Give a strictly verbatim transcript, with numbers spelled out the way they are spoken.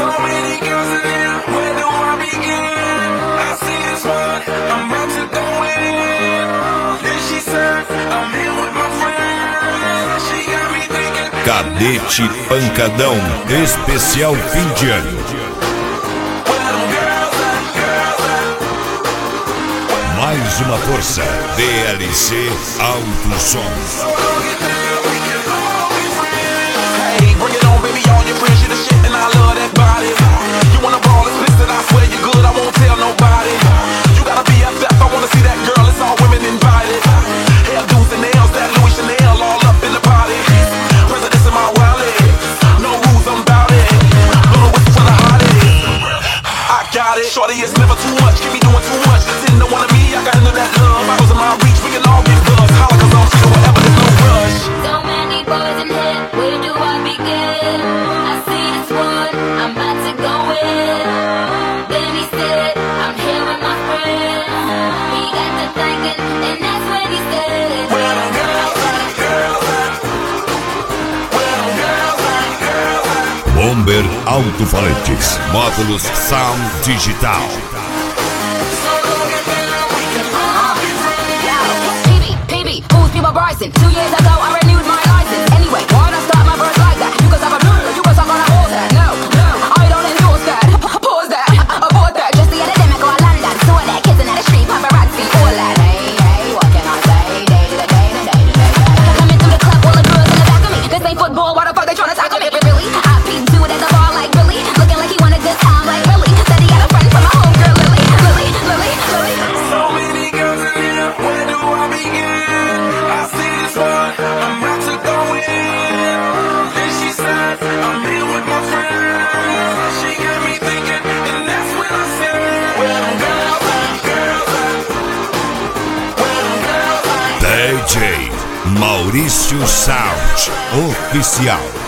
So many girls in here, where do I begin? I see this one, I'm about to go in. Then she said, I'm here with my friends. She got me thinking. Cadete Pancadão, especial fim de ano. Mais uma força, D L C Alto Som. Hey, bring it on, baby, all your friends, you the shit, and I love that body. You wanna ball, explicit, I swear you're good, I won't tell nobody. You gotta be a F, I wanna see that girl, it's all women invited. Hair, dudes, and nails, that Louis Chanel, all up in the party. Presidents in my wallet, no rules, I'm bout it. Little whistle for the hottie. I got it, shorty, it's never too much, keep me doing too much. Didn't know one of me, I got into that love. I was in my reach, we can all get buzzed. Holla, cause I'm free, whatever, there's no rush. So many boys in here, where do I begin? I see this one, I'm about to go in. Then he said, I'm here with my friends. He got to thinking, and that's when he said, Where them girls at, girls at? Where them girls at, girls at? Bomber Alto-Falantes, módulos Sound Digital. Two years ago I renewed my license. Anyway, why not start my verse like that? You can suck a blue, you can suck on a horse that. No, no, I don't endorse that. Pause that, abort that. Just the epidemic or London. Saw that kids in the street, paparazzi, all that. Hey, hey, what can I say? Day to the day to day to day. Coming through the club, all the girls in the back of me. This ain't football, why the fuck they tryna tackle me? Really? I peeped to it at the bar like Billy. Looking like he wanted good time like Billy. Said he had a friend from my homegirl Lily. Lily, Lily, Lily. So many girls in here, where do I begin? I see this one, I'm about to go in. Then she said, I'm here with my friends. She got me thinking, and that's when I said, where them girls at, girls at? Where them girls at? D J Maurício Sound Oficial.